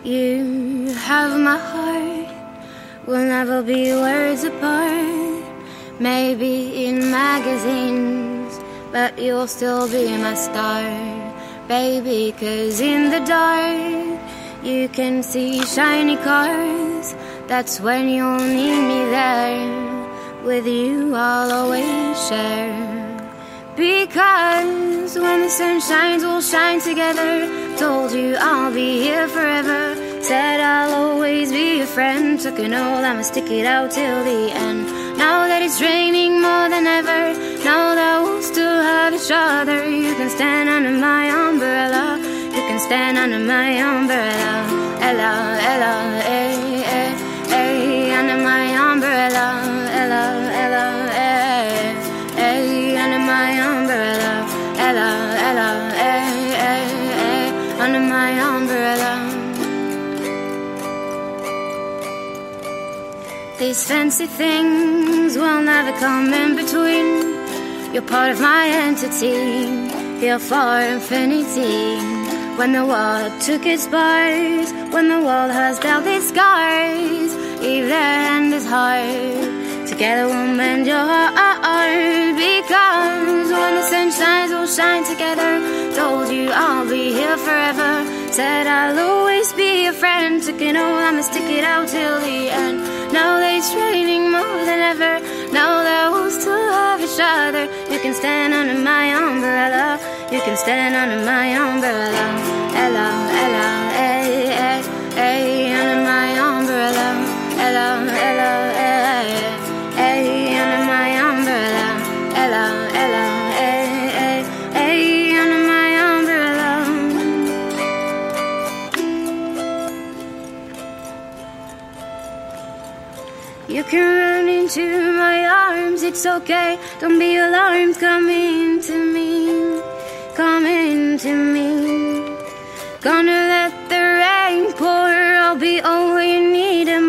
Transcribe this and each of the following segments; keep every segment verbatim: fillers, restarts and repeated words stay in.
You have my heart, we'll never be words apart. Maybe in magazines, but you'll still be my star, baby. 'Cause in the dark, you can see shiny cars. That's when you'll need me there. With you I'll always share. Because when the sun shines, we'll shine together. Told you I'll be here forever. Said I'll always be your friend. Took an oath I'ma stick it out till the end. Now that it's raining more than ever, now that we'll still have each other, you can stand under my umbrella. You can stand under my umbrella. Ella, Ella, eh, eh, eh, under my umbrella. Ella, Ella, eh, eh, under my umbrella. Ella, Ella, eh, eh, eh, under my umbrella. These fancy things will never come in between. You're part of my entity, here for infinity. When the world took its bars, when the world has dealt its scars, if their end is hard, together we'll mend your heart. Because when the sun shines, we'll shine together. Told you I'll be here forever. Said I'll always be your friend. Took an oath I'ma stick it out till the end. Now that it's raining more than ever, now that we'll still have each other, you can stand under my umbrella. You can stand under my umbrella. Ella, Ella, eh, eh, eh, under my umbrella. Ella, Ella, eh, eh, under my umbrella. Ella, Ella, eh, eh, eh, under my umbrella. You can run into my arms, it's okay. Don't be alarmed, come into me. Come into me. Gonna let the rain pour. I'll be all you need and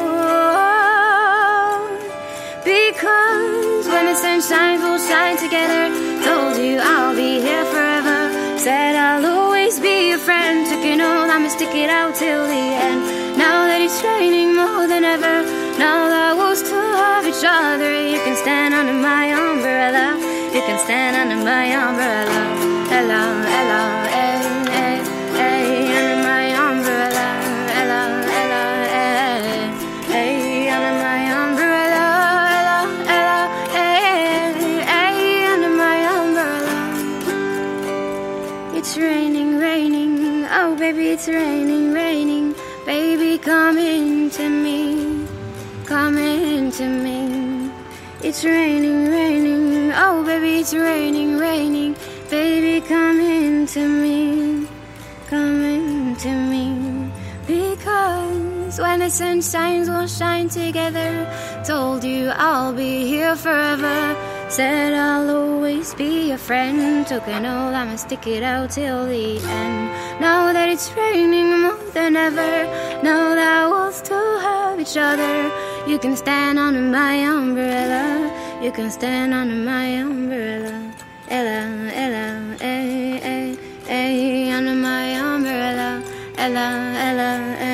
more. Because when the sun shines, we'll shine together. Told you I'll be here forever. Said I'll always be your friend. Took an oath I'ma stick it out till the end. Now that it's raining more than ever, now that we'll still have each other, you can stand under my umbrella. You can stand under my umbrella. Ella, Ella, eh, eh, eh, under my umbrella. Ella, Ella, eh, eh, under my umbrella. Ella, Ella, eh, eh, under my umbrella. It's raining, raining, oh baby, it's raining, raining. Baby, come into me, come into me. It's raining, raining, oh baby, it's raining, raining. Baby, come into me, come into me. Because when the sun shines, we'll shine together. Told you I'll be here forever. Said I'll always be your friend. Took an oath I'ma stick it out till the end. Now that it's raining more than ever, now that we'll still have each other, you can stand under my umbrella. You can stand under my umbrella. Ella, Ella, eh, eh, eh, under my umbrella. Ella, Ella, eh.